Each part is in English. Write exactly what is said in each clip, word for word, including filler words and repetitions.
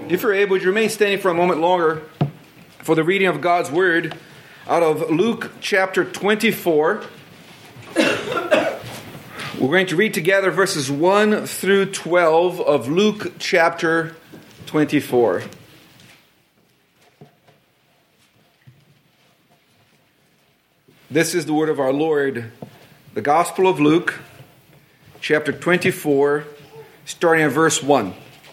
If you're able, would you remain standing for a moment longer for the reading of God's Word out of Luke chapter twenty-four. We're going to read together verses one through twelve of Luke chapter twenty-four. This is the word of our Lord, the Gospel of Luke, chapter twenty-four, starting at verse one.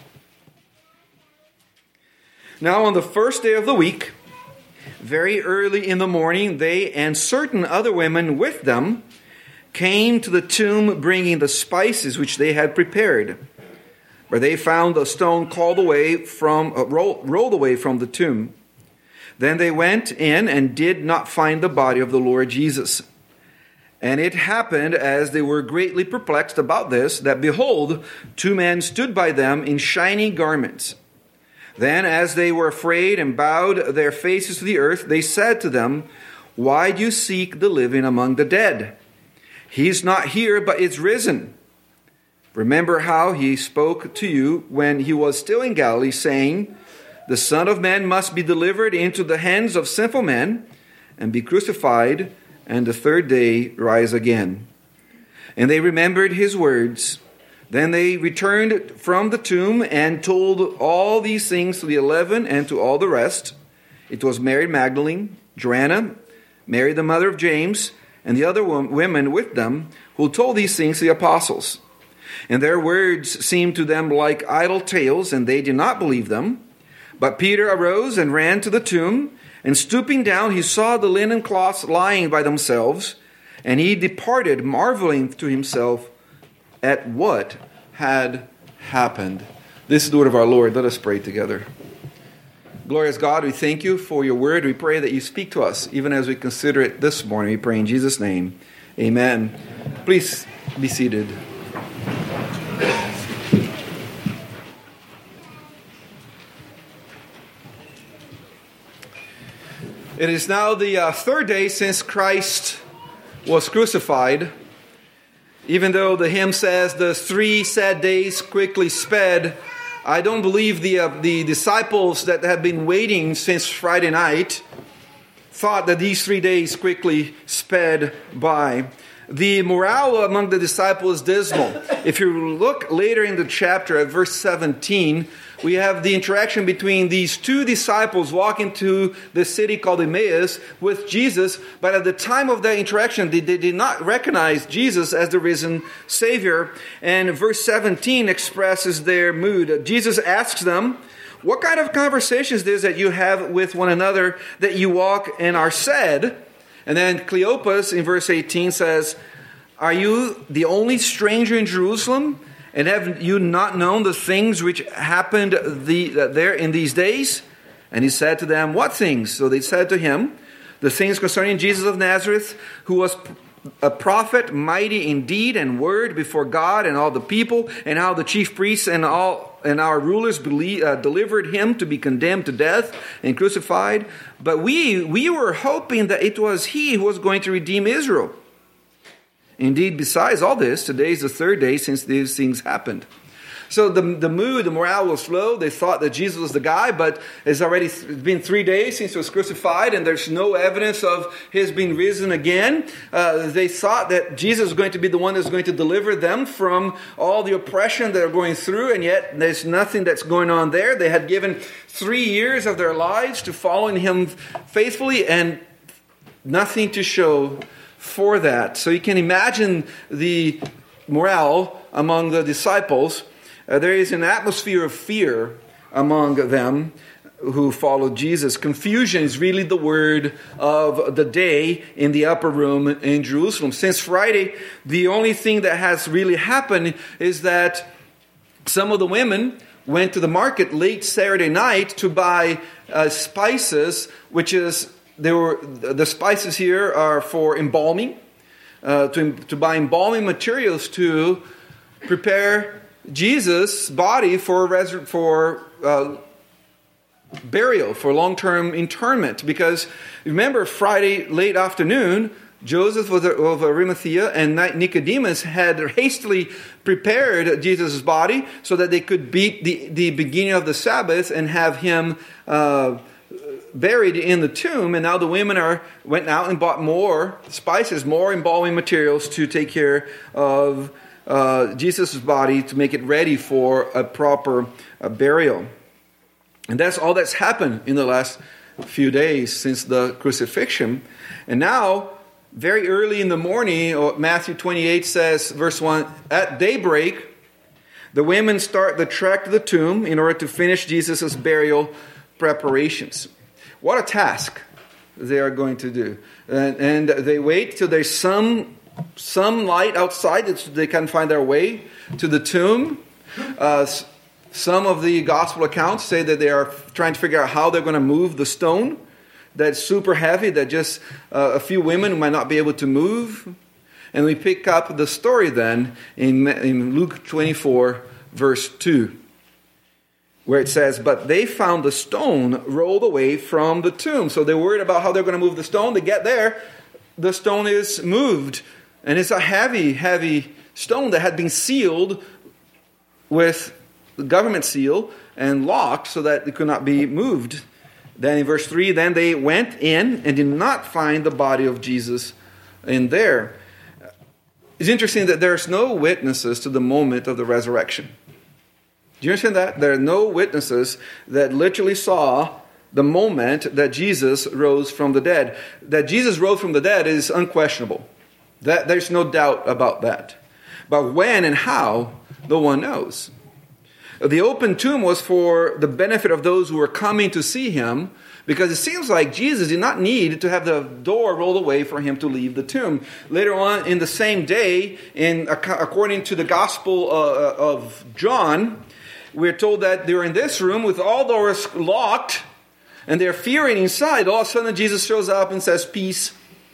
Now on the first day of the week, very early in the morning, they and certain other women with them came to the tomb bringing the spices which they had prepared. Where they found the stone called away from, uh, roll, rolled away from the tomb. Then they went in and did not find the body of the Lord Jesus. And it happened, as they were greatly perplexed about this, that behold, two men stood by them in shining garments. Then, as they were afraid and bowed their faces to the earth, they said to them, "Why do you seek the living among the dead? He is not here, but is risen. Remember how he spoke to you when he was still in Galilee, saying, 'The Son of Man must be delivered into the hands of sinful men, and be crucified, and the third day rise again.' And they remembered his words. Then they returned from the tomb and told all these things to the eleven and to all the rest. It was Mary Magdalene, Joanna, Mary the mother of James, and the other women with them, who told these things to the apostles. And their words seemed to them like idle tales, and they did not believe them. But Peter arose and ran to the tomb, and stooping down, he saw the linen cloths lying by themselves, and he departed, marveling to himself at what had happened." This is the word of our Lord. Let us pray together. Glorious God, we thank you for your word. We pray that you speak to us, even as we consider it this morning. We pray in Jesus' name. Amen. Please be seated. It is now the uh, third day since Christ was crucified. Even though the hymn says the three sad days quickly sped, I don't believe the uh, the disciples that have been waiting since Friday night thought that these three days quickly sped by. The morale among the disciples is dismal. If you look later in the chapter at verse seventeen, we have the interaction between these two disciples walking to the city called Emmaus with Jesus. But at the time of that interaction, they, they did not recognize Jesus as the risen Savior. And verse seventeen expresses their mood. Jesus asks them, "What kind of conversation is this that you have with one another, that you walk and are sad?" And then Cleopas in verse eighteen says, "Are you the only stranger in Jerusalem? And have you not known the things which happened the, uh, there in these days?" And he said to them, "What things?" So they said to him, "The things concerning Jesus of Nazareth, who was a prophet, mighty in deed and word before God and all the people, and how the chief priests and all and our rulers believe, uh, delivered him to be condemned to death and crucified. But we we were hoping that it was he who was going to redeem Israel. Indeed, besides all this, today is the third day since these things happened." So the, the mood, the morale was low. They thought that Jesus was the guy, but it's already been three days since he was crucified, and there's no evidence of his being risen again. Uh, they thought that Jesus was going to be the one that's going to deliver them from all the oppression they're going through, and yet there's nothing that's going on there. They had given three years of their lives to following him faithfully, and nothing to show for that. So you can imagine the morale among the disciples. Uh, there is an atmosphere of fear among them who followed Jesus. Confusion is really the word of the day in the upper room in Jerusalem. Since Friday, the only thing that has really happened is that some of the women went to the market late Saturday night to buy uh, spices, which is They were the spices here are for embalming, uh, to to buy embalming materials to prepare Jesus' body for resur- for uh, burial, for long-term internment. Because remember, Friday late afternoon, Joseph of Arimathea and Nicodemus had hastily prepared Jesus' body so that they could beat the, the beginning of the Sabbath and have him uh, buried in the tomb. And now the women are went out and bought more spices, more embalming materials to take care of uh, Jesus' body, to make it ready for a proper uh, burial. And that's all that's happened in the last few days since the crucifixion. And now, very early in the morning, Matthew twenty-eight says, verse one, at daybreak, the women start the trek to the tomb in order to finish Jesus' burial preparations. What a task they are going to do. And, and they wait till there's some, some light outside that they can find their way to the tomb. Uh, some of the gospel accounts say that they are trying to figure out how they're going to move the stone that's super heavy, that just uh, a few women might not be able to move. And we pick up the story then in, in Luke twenty-four, verse two, where it says, but they found the stone rolled away from the tomb. So they're worried about how they're going to move the stone. They get there, the stone is moved. And it's a heavy, heavy stone that had been sealed with the government seal and locked so that it could not be moved. Then in verse three, then they went in and did not find the body of Jesus in there. It's interesting that there's no witnesses to the moment of the resurrection. Do you understand that? There are no witnesses that literally saw the moment that Jesus rose from the dead. That Jesus rose from the dead is unquestionable. That, there's no doubt about that. But when and how, no one knows. The open tomb was for the benefit of those who were coming to see him, because it seems like Jesus did not need to have the door rolled away for him to leave the tomb. Later on in the same day, in according to the Gospel uh, of John, we're told that they were in this room with all doors locked, and they're fearing inside. All of a sudden Jesus shows up and says, peace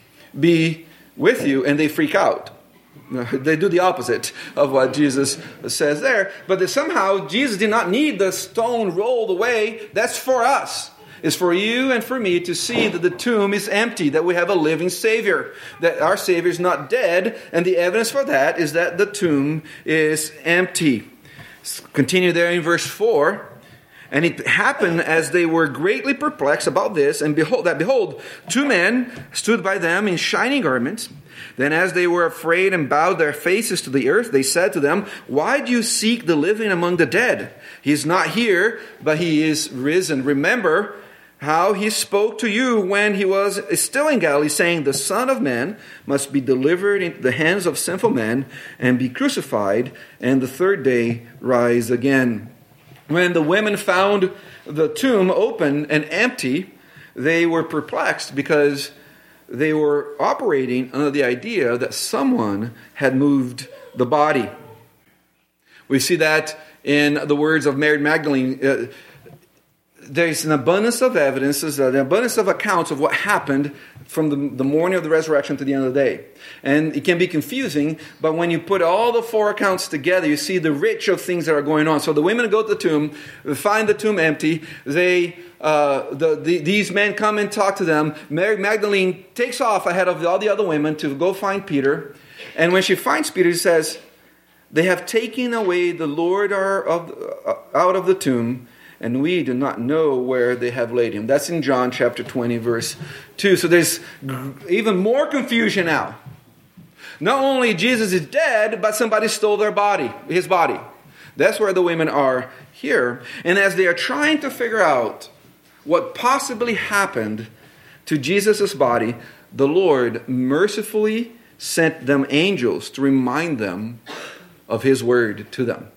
be with you, and they freak out. They do the opposite of what Jesus says there. But that somehow Jesus did not need the stone rolled away. That's for us. It's for you and for me to see that the tomb is empty, that we have a living Savior, that our Savior is not dead. And the evidence for that is that the tomb is empty. Continue there in verse four. And it happened as they were greatly perplexed about this, and behold, that behold, two men stood by them in shining garments. Then as they were afraid and bowed their faces to the earth, they said to them, why do you seek the living among the dead? He is not here, but he is risen. Remember how he spoke to you when he was still in Galilee, saying, the Son of Man must be delivered into the hands of sinful men and be crucified, and the third day rise again. When the women found the tomb open and empty, they were perplexed because they were operating under the idea that someone had moved the body. We see that in the words of Mary Magdalene. Uh, there's an abundance of evidences, an abundance of accounts of what happened from the, the morning of the resurrection to the end of the day. And it can be confusing, but when you put all the four accounts together, you see the rich of things that are going on. So the women go to the tomb, find the tomb empty. They, uh, the, the, these men come and talk to them. Mary Magdalene takes off ahead of all the other women to go find Peter. And when she finds Peter, she says, they have taken away the Lord of, uh, out of the tomb, and we do not know where they have laid him. That's in John chapter twenty, verse two. So there's even more confusion now. Not only Jesus is dead, but somebody stole their body, his body. That's where the women are here. And as they are trying to figure out what possibly happened to Jesus' body, the Lord mercifully sent them angels to remind them of his word to them.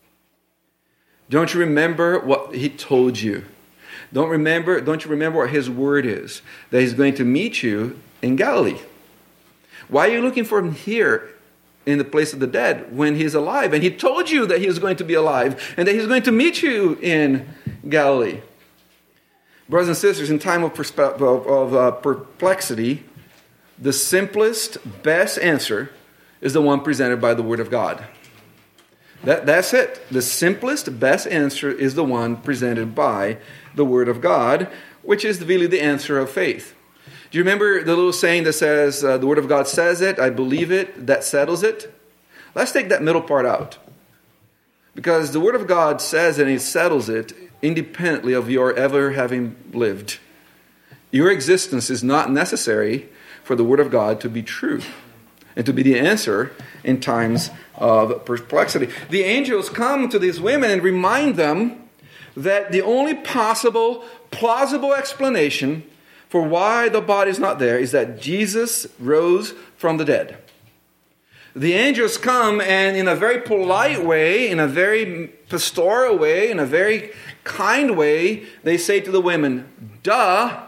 Don't you remember what he told you? Don't remember, don't you remember what his word is? That he's going to meet you in Galilee. Why are you looking for him here in the place of the dead when he's alive? And he told you that he was going to be alive and that he's going to meet you in Galilee. Brothers and sisters, in time of, perspe- of, of uh, perplexity, the simplest, best answer is the one presented by the Word of God. That, that's it. The simplest, best answer is the one presented by the Word of God, which is really the answer of faith. Do you remember the little saying that says, uh, the Word of God says it, I believe it, that settles it? Let's take that middle part out. Because the Word of God says it and it settles it independently of your ever having lived. Your existence is not necessary for the Word of God to be true and to be the answer in times of perplexity. The angels come to these women and remind them that the only possible, plausible explanation for why the body is not there is that Jesus rose from the dead. The angels come and in a very polite way, in a very pastoral way, in a very kind way, they say to the women, duh,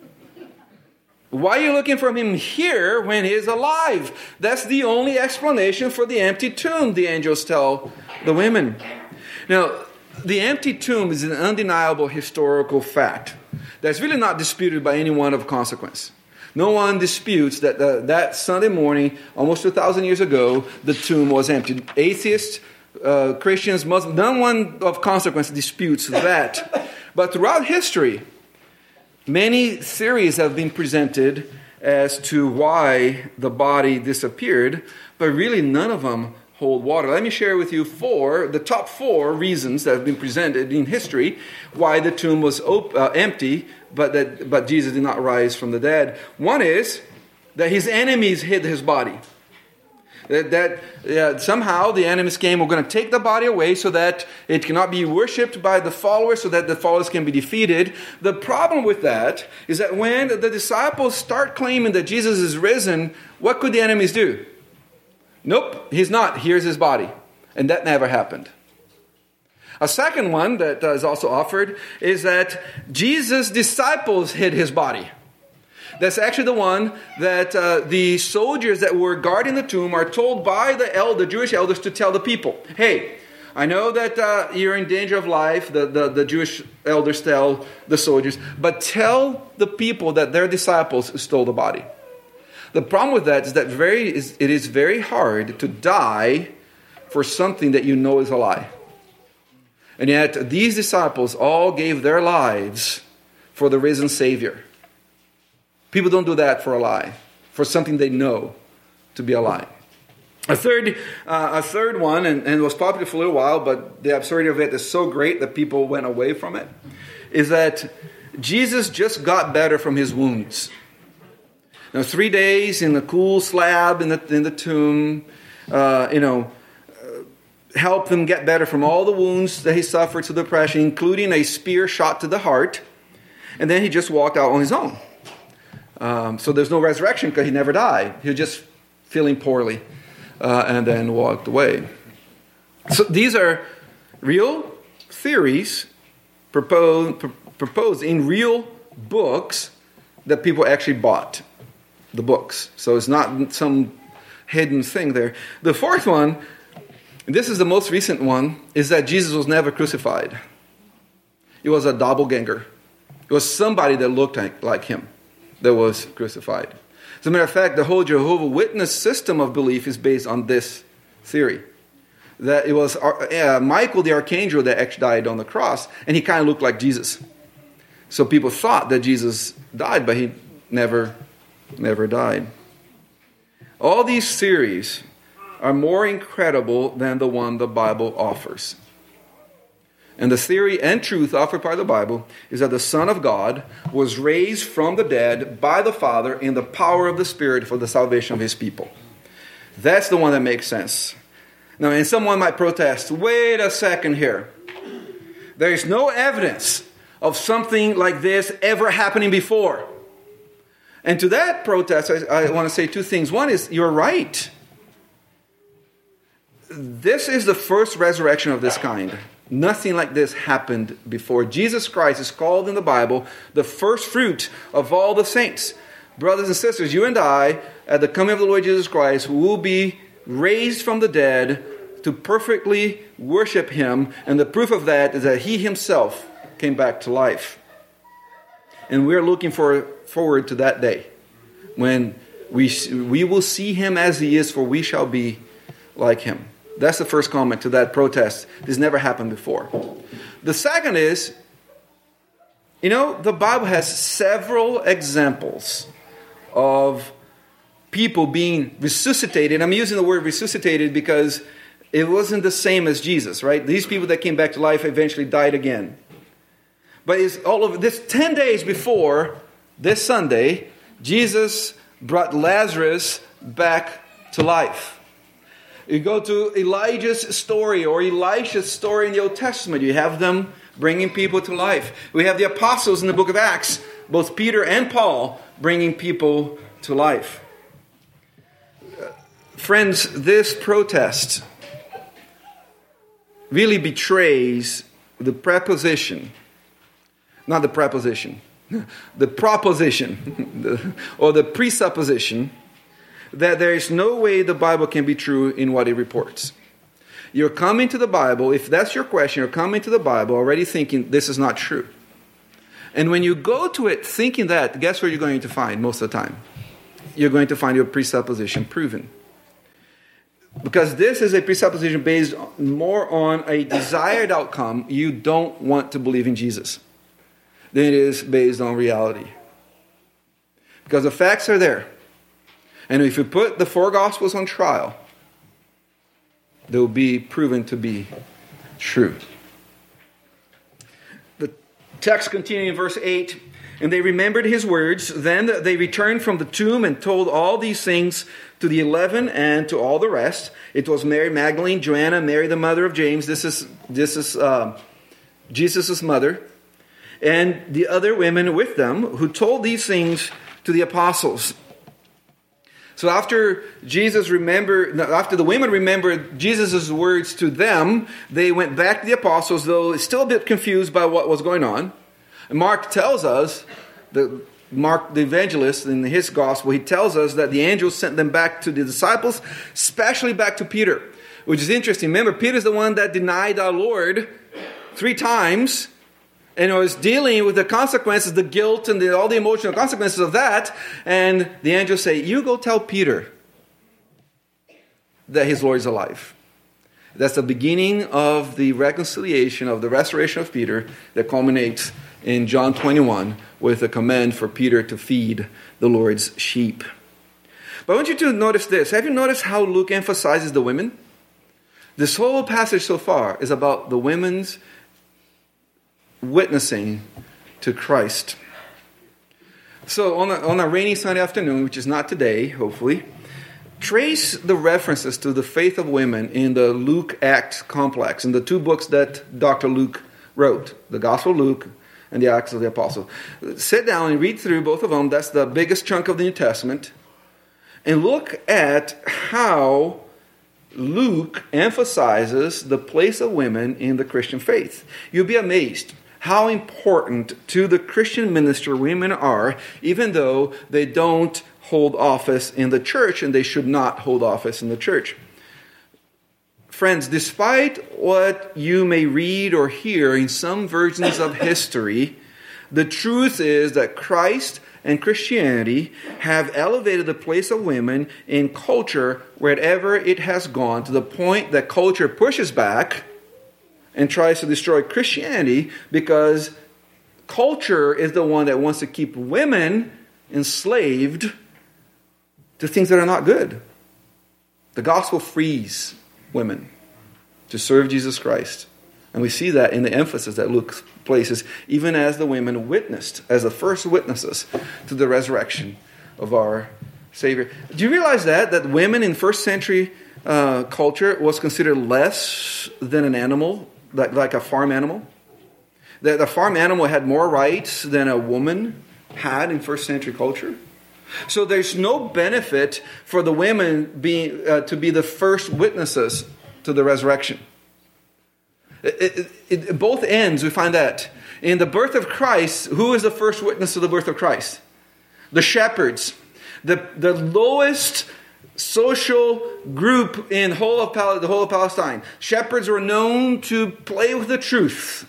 why are you looking for him here when he is alive? That's the only explanation for the empty tomb, the angels tell the women. Now, the empty tomb is an undeniable historical fact that's really not disputed by anyone of consequence. No one disputes that uh, that Sunday morning, almost two thousand years ago, the tomb was empty. Atheists, uh, Christians, Muslims, no one of consequence disputes that. But throughout history, many theories have been presented as to why the body disappeared, but really none of them hold water. Let me share with you four, the top four reasons that have been presented in history why the tomb was op- uh, empty, but that but Jesus did not rise from the dead. One is that his enemies hid his body. That, that uh, somehow the enemies came, we're going to take the body away so that it cannot be worshipped by the followers, so that the followers can be defeated. The problem with that is that when the disciples start claiming that Jesus is risen, what could the enemies do? Nope, he's not. Here's his body. And that never happened. A second one that is also offered is that Jesus' disciples hid his body. That's actually the one that uh, the soldiers that were guarding the tomb are told by the, el- the Jewish elders to tell the people, hey, I know that uh, you're in danger of life, the, the, the Jewish elders tell the soldiers, but tell the people that their disciples stole the body. The problem with that is that very is, it is very hard to die for something that you know is a lie. And yet these disciples all gave their lives for the risen Savior. People don't do that for a lie, for something they know to be a lie. A third, uh, a third one, and, and it was popular for a little while, but the absurdity of it is so great that people went away from it, is that Jesus just got better from his wounds. Now, three days in the cool slab in the, in the tomb, uh, you know, uh, helped him get better from all the wounds that he suffered to depression, including a spear shot to the heart. And then he just walked out on his own. Um, so there's no resurrection because he never died. He was just feeling poorly uh, and then walked away. So these are real theories proposed, pr- proposed in real books that people actually bought. The books. So it's not some hidden thing there. The fourth one, and this is the most recent one, is that Jesus was never crucified. It was a doppelganger. It was somebody that looked like him that was crucified. As a matter of fact, the whole Jehovah's Witness system of belief is based on this theory. That it was uh, Michael the Archangel that actually died on the cross, and he kind of looked like Jesus. So people thought that Jesus died, but he never, never died. All these theories are more incredible than the one the Bible offers. And the theory and truth offered by the Bible is that the Son of God was raised from the dead by the Father in the power of the Spirit for the salvation of his people. That's the one that makes sense. Now, and someone might protest, wait a second here. There is no evidence of something like this ever happening before. And to that protest, I, I want to say two things. One is, you're right. This is the first resurrection of this kind. Nothing like this happened before. Jesus Christ is called in the Bible the first fruit of all the saints. Brothers and sisters, you and I, at the coming of the Lord Jesus Christ, will be raised from the dead to perfectly worship him. And the proof of that is that he himself came back to life. And we're looking for, forward to that day when we, we will see him as he is, for we shall be like him. That's the first comment to that protest. This never happened before. The second is, you know, the Bible has several examples of people being resuscitated. I'm using the word resuscitated because it wasn't the same as Jesus, right? These people that came back to life eventually died again. But it's all of this ten days before this Sunday, Jesus brought Lazarus back to life. You go to Elijah's story or Elisha's story in the Old Testament. You have them bringing people to life. We have the apostles in the book of Acts, both Peter and Paul, bringing people to life. Friends, this protest really betrays the preposition, not the preposition, the proposition, or the presupposition that there is no way the Bible can be true in what it reports. You're coming to the Bible, if that's your question, you're coming to the Bible already thinking this is not true. And when you go to it thinking that, guess what you're going to find most of the time? You're going to find your presupposition proven. Because this is a presupposition based more on a desired outcome. You don't want to believe in Jesus than it is based on reality. Because the facts are there. And if you put the four Gospels on trial, they will be proven to be true. The text continuing in verse eight. And they remembered his words. Then they returned from the tomb and told all these things to the eleven and to all the rest. It was Mary Magdalene, Joanna, Mary the mother of James. This is this is uh, Jesus' mother. And the other women with them who told these things to the apostles. So after Jesus remembered, after the women remembered Jesus' words to them, they went back to the apostles, though still a bit confused by what was going on. And Mark tells us, the Mark the evangelist in his gospel, he tells us that the angels sent them back to the disciples, especially back to Peter, which is interesting. Remember, Peter's the one that denied our Lord three times and was dealing with the consequences, the guilt and the, all the emotional consequences of that. And the angels say, you go tell Peter that his Lord is alive. That's the beginning of the reconciliation, of the restoration of Peter that culminates in John twenty-one with a command for Peter to feed the Lord's sheep. But I want you to notice this. Have you noticed how Luke emphasizes the women? This whole passage so far is about the women's witnessing to Christ. So on a, on a rainy Sunday afternoon, which is not today, hopefully, trace the references to the faith of women in the Luke-Acts complex, in the two books that Doctor Luke wrote, the Gospel of Luke and the Acts of the Apostles. Sit down and read through both of them. That's the biggest chunk of the New Testament. And look at how Luke emphasizes the place of women in the Christian faith. You'll be amazed how important to the Christian ministry women are, even though they don't hold office in the church, and they should not hold office in the church. Friends, despite what you may read or hear in some versions of history, the truth is that Christ and Christianity have elevated the place of women in culture wherever it has gone, to the point that culture pushes back and tries to destroy Christianity because culture is the one that wants to keep women enslaved to things that are not good. The gospel frees women to serve Jesus Christ. And we see that in the emphasis that Luke places, even as the women witnessed, as the first witnesses to the resurrection of our Savior. Do you realize that? That women in first century uh, culture was considered less than an animal, like, like a farm animal? That a farm animal had more rights than a woman had in first century culture? So there's no benefit for the women being uh, to be the first witnesses to the resurrection. It, it, it, both ends, we find that. In the birth of Christ, who is the first witness to the birth of Christ? The shepherds. The, the lowest social group in whole of Pal- the whole of Palestine. Shepherds were known to play with the truth.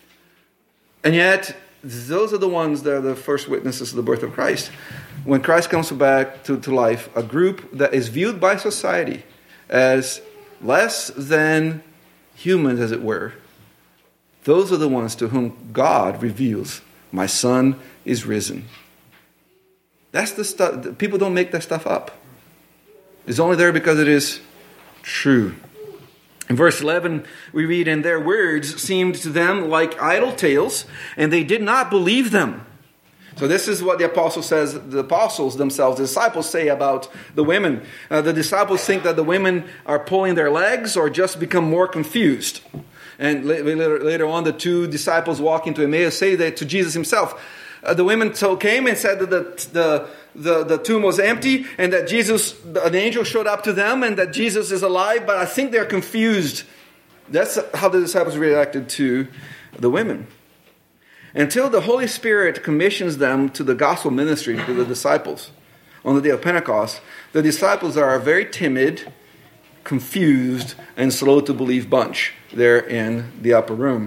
And yet, those are the ones that are the first witnesses to the birth of Christ. When Christ comes back to, to life, a group that is viewed by society as less than humans, as it were, those are the ones to whom God reveals, my son is risen. That's the stuff. People don't make that stuff up. It's only there because it is true. In verse eleven, we read, "And their words seemed to them like idle tales, and they did not believe them." So this is what the apostle says, the apostles themselves, the disciples say about the women. Uh, the disciples think that the women are pulling their legs or just become more confused. And later, later on, the two disciples walking to Emmaus say that to Jesus himself. Uh, the women so came and said that the, the, the, the tomb was empty and that Jesus, an angel showed up to them and that Jesus is alive, but I think they're confused. That's how the disciples reacted to the women. Until the Holy Spirit commissions them to the gospel ministry to the disciples on the day of Pentecost, the disciples are a very timid, confused, and slow to believe bunch there in the upper room.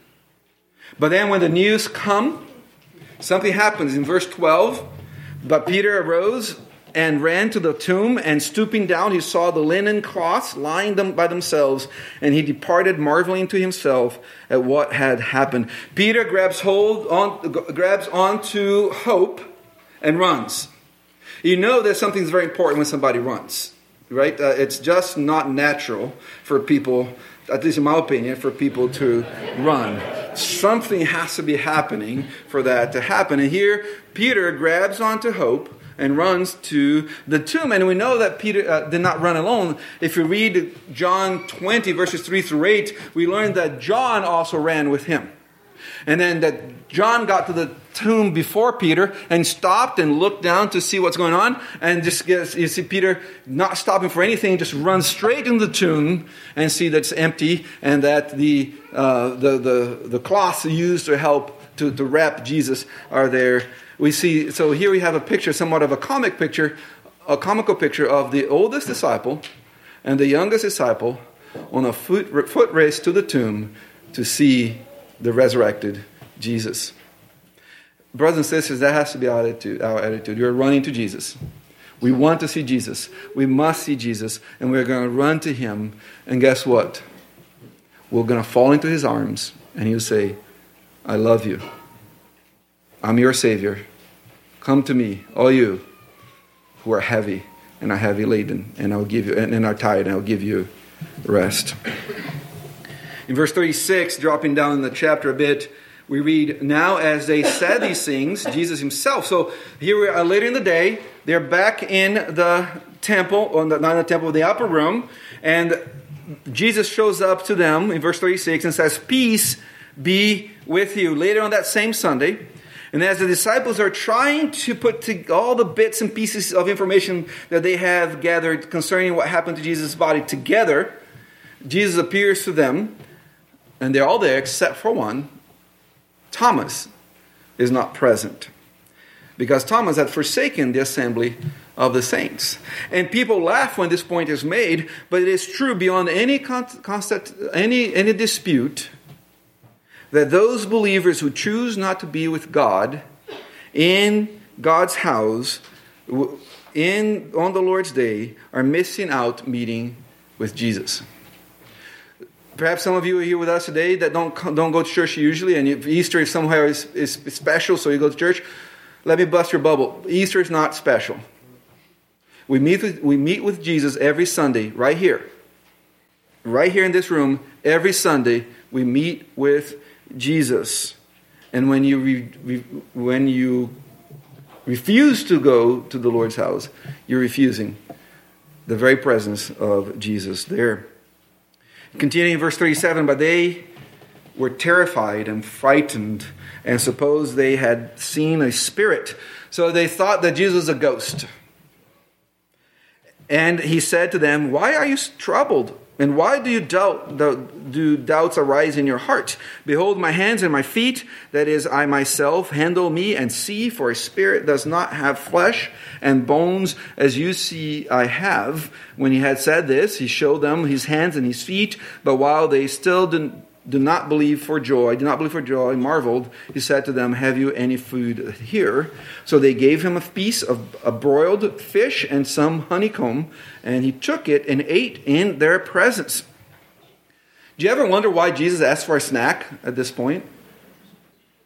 But then when the news come, something happens. In verse twelve, "But Peter arose and ran to the tomb, and stooping down, he saw the linen cloths lying them by themselves, and he departed, marveling to himself at what had happened." Peter grabs hold on, grabs onto hope and runs. You know that something's very important when somebody runs, right? Uh, it's just not natural for people, at least in my opinion, for people to run. Something has to be happening for that to happen. And here, Peter grabs onto hope and runs to the tomb. And we know that Peter uh, did not run alone. If you read John twenty, verses three through eight, we learn that John also ran with him. And then that John got to the tomb before Peter and stopped and looked down to see what's going on. And just gets, you see Peter not stopping for anything, just runs straight in the tomb and see that it's empty and that the uh, the, the the cloths used to help to, to wrap Jesus are there. We see, so here we have a picture, somewhat of a comic picture, a comical picture of the oldest disciple and the youngest disciple on a foot, foot race to the tomb to see the resurrected Jesus. Brothers and sisters, that has to be our attitude. Our attitude. You're running to Jesus. We want to see Jesus. We must see Jesus, and we're going to run to him. And guess what? We're going to fall into his arms, and he'll say, "I love you. I'm your Savior. Come to me, all you who are heavy and are heavy laden, and I'll give you and, and are tired, and I'll give you rest." In verse thirty-six, dropping down in the chapter a bit, we read, "Now as they said these things, Jesus himself." So here we are later in the day. They're back in the temple, or not in the temple, the upper room, and Jesus shows up to them in verse thirty-six and says, "Peace be with you." Later on that same Sunday, and as the disciples are trying to put to all the bits and pieces of information that they have gathered concerning what happened to Jesus' body together, Jesus appears to them, and they're all there except for one. Thomas is not present because Thomas had forsaken the assembly of the saints. And people laugh when this point is made, but it is true beyond any constant, any any dispute that those believers who choose not to be with God in God's house in on the Lord's day are missing out meeting with Jesus. Perhaps some of you are here with us today that don't don't go to church usually, and if Easter is somewhere is, is special, so you go to church. Let me bust your bubble. Easter is not special. We meet with, we meet with Jesus every Sunday, right here. Right here in this room, every Sunday, we meet with Jesus. And when you re, re, when you refuse to go to the Lord's house, you're refusing the very presence of Jesus there. Continuing in verse thirty-seven, "But they were terrified and frightened and supposed they had seen a spirit." So they thought that Jesus was a ghost. And he said to them, "Why are you troubled? And why do you doubt, do doubts arise in your hearts? Behold my hands and my feet, that is, I myself, handle me and see, for a spirit does not have flesh and bones as you see I have." When he had said this, he showed them his hands and his feet, but while they still didn't do not believe for joy, do not believe for joy, marveled, he said to them, "Have you any food here?" So they gave him a piece of a broiled fish and some honeycomb, and he took it and ate in their presence. Do you ever wonder why Jesus asked for a snack at this point?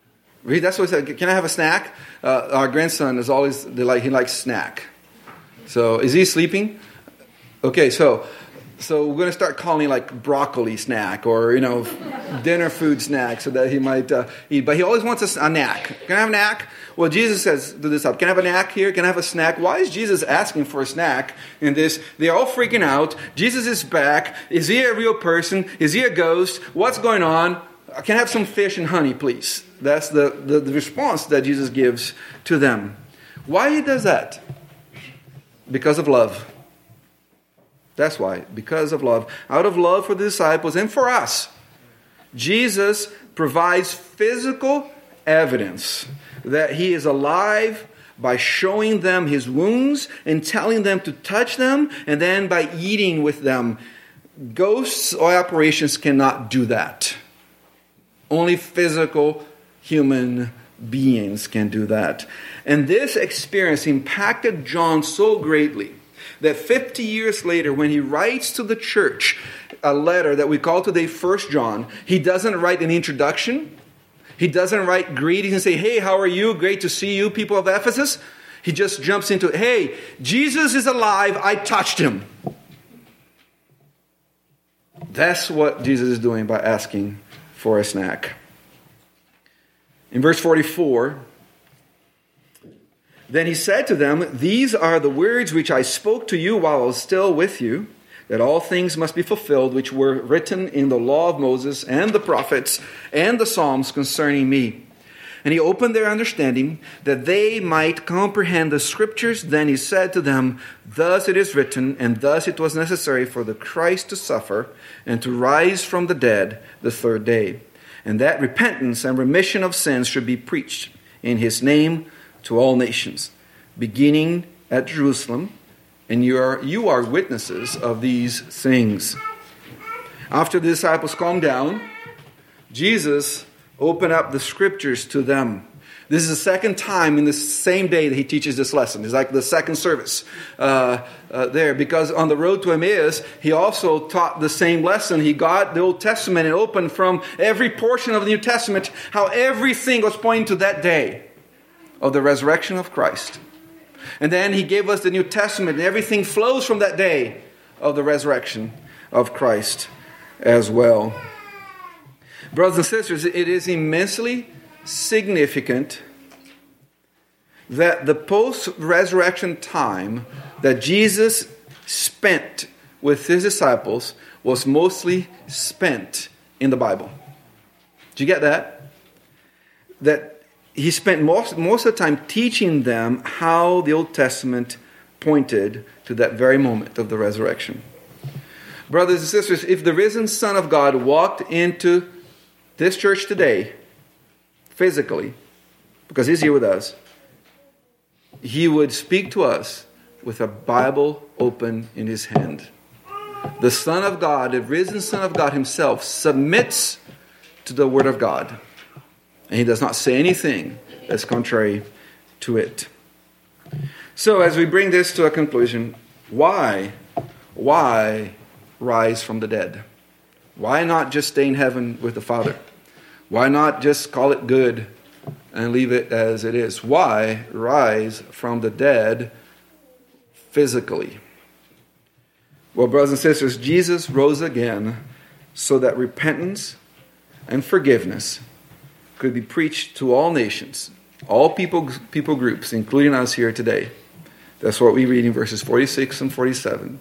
Really, that's what he said. Can I have a snack? Uh, our grandson is always, like, he likes snack. So, is he sleeping? Okay, so so we're going to start calling like broccoli snack or, you know, dinner food snack so that he might uh, eat. But he always wants a, a snack. Can I have a snack? Well, Jesus says to this up, can I have a snack here? Can I have a snack? Why is Jesus asking for a snack in this? They're all freaking out. Jesus is back. Is he a real person? Is he a ghost? What's going on? Can I have some fish and honey, please? That's the, the, the response that Jesus gives to them. Why he does that? Because of love. That's why. Because of love. Out of love for the disciples and for us, Jesus provides physical evidence that he is alive by showing them his wounds and telling them to touch them, and then by eating with them. Ghosts or apparitions cannot do that. Only physical human beings can do that. And this experience impacted John so greatly that fifty years later, when he writes to the church a letter that we call today First John, he doesn't write an introduction. He doesn't write greetings and say, hey, how are you? Great to see you, people of Ephesus. He just jumps into, hey, Jesus is alive. I touched him. That's what Jesus is doing by asking for a snack. In verse forty-four, then he said to them, these are the words which I spoke to you while I was still with you, that all things must be fulfilled which were written in the law of Moses and the prophets and the Psalms concerning me. And he opened their understanding that they might comprehend the scriptures. Then he said to them, thus it is written, and thus it was necessary for the Christ to suffer and to rise from the dead the third day, and that repentance and remission of sins should be preached in his name to all nations, beginning at Jerusalem, and you are, you are witnesses of these things. After the disciples calmed down, Jesus opened up the scriptures to them. This is the second time in the same day that he teaches this lesson. It's like the second service uh, uh, there. Because on the road to Emmaus, he also taught the same lesson. He got the Old Testament and opened from every portion of the New Testament how everything was pointing to that day of the resurrection of Christ. And then he gave us the New Testament, and everything flows from that day of the resurrection of Christ as well. Brothers and sisters, it is immensely significant that the post-resurrection time that Jesus spent with his disciples was mostly spent in the Bible. Do you get that? That he spent most, most of the time teaching them how the Old Testament pointed to that very moment of the resurrection. Brothers and sisters, if the risen Son of God walked into this church today, physically, because he's here with us, he would speak to us with a Bible open in his hand. The Son of God, the risen Son of God himself, submits to the Word of God. And he does not say anything that's contrary to it. So as we bring this to a conclusion, why, why rise from the dead? Why not just stay in heaven with the Father? Why not just call it good and leave it as it is? Why rise from the dead physically? Well, brothers and sisters, Jesus rose again so that repentance and forgiveness could be preached to all nations, all people, people groups, including us here today. That's what we read in verses forty-six and forty-seven.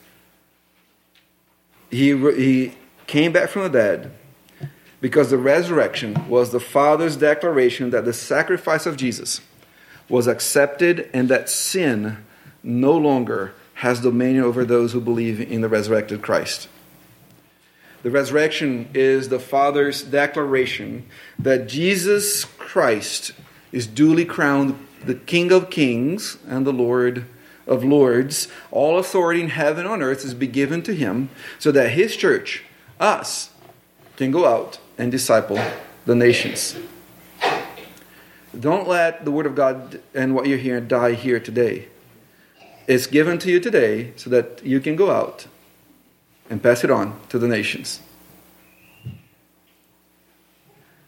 He, he came back from the dead because the resurrection was the Father's declaration that the sacrifice of Jesus was accepted and that sin no longer has dominion over those who believe in the resurrected Christ. The resurrection is the Father's declaration that Jesus Christ is duly crowned the King of Kings and the Lord of Lords. All authority in heaven and on earth is be given to him so that his church, us, can go out and disciple the nations. Don't let the Word of God and what you're hearing die here today. It's given to you today so that you can go out and pass it on to the nations.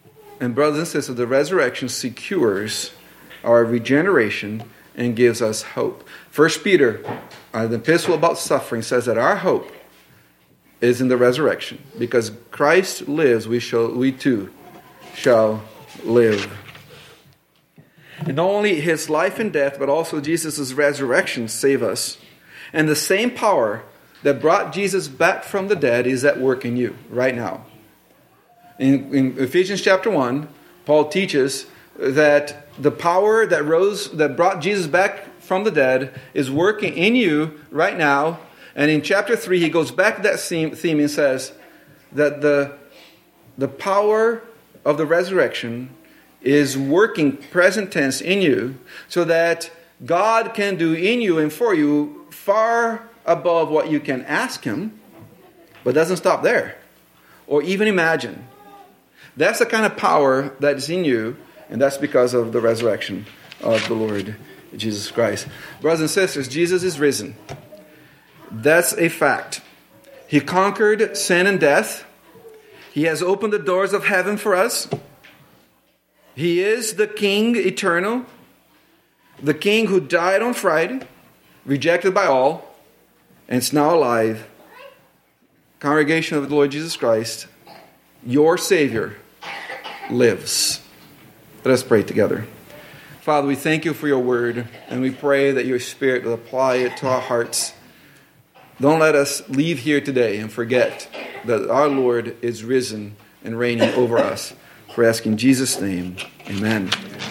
And brothers and sisters, the resurrection secures our regeneration and gives us hope. First Peter, uh, the epistle about suffering, says that our hope is in the resurrection. Because Christ lives, we shall, we too shall live. And not only his life and death, but also Jesus' resurrection save us. And the same power that brought Jesus back from the dead is at work in you right now. In, in Ephesians chapter one, Paul teaches that the power that rose, that brought Jesus back from the dead is working in you right now. And in chapter three, he goes back to that theme and says that the, the power of the resurrection is working present tense in you so that God can do in you and for you far above what you can ask him, but doesn't stop there or even imagine. That's the kind of power that is in you, and that's because of the resurrection of the Lord Jesus Christ. Brothers and sisters, Jesus is risen. That's a fact. He conquered sin and death. He has opened the doors of heaven for us. He is the King eternal, the King who died on Friday, rejected by all, and is now alive. Congregation of the Lord Jesus Christ, your Savior lives. Let us pray together. Father, we thank you for your word, and we pray that your Spirit will apply it to our hearts. Don't let us leave here today and forget that our Lord is risen and reigning over us. For asking in Jesus' name, amen.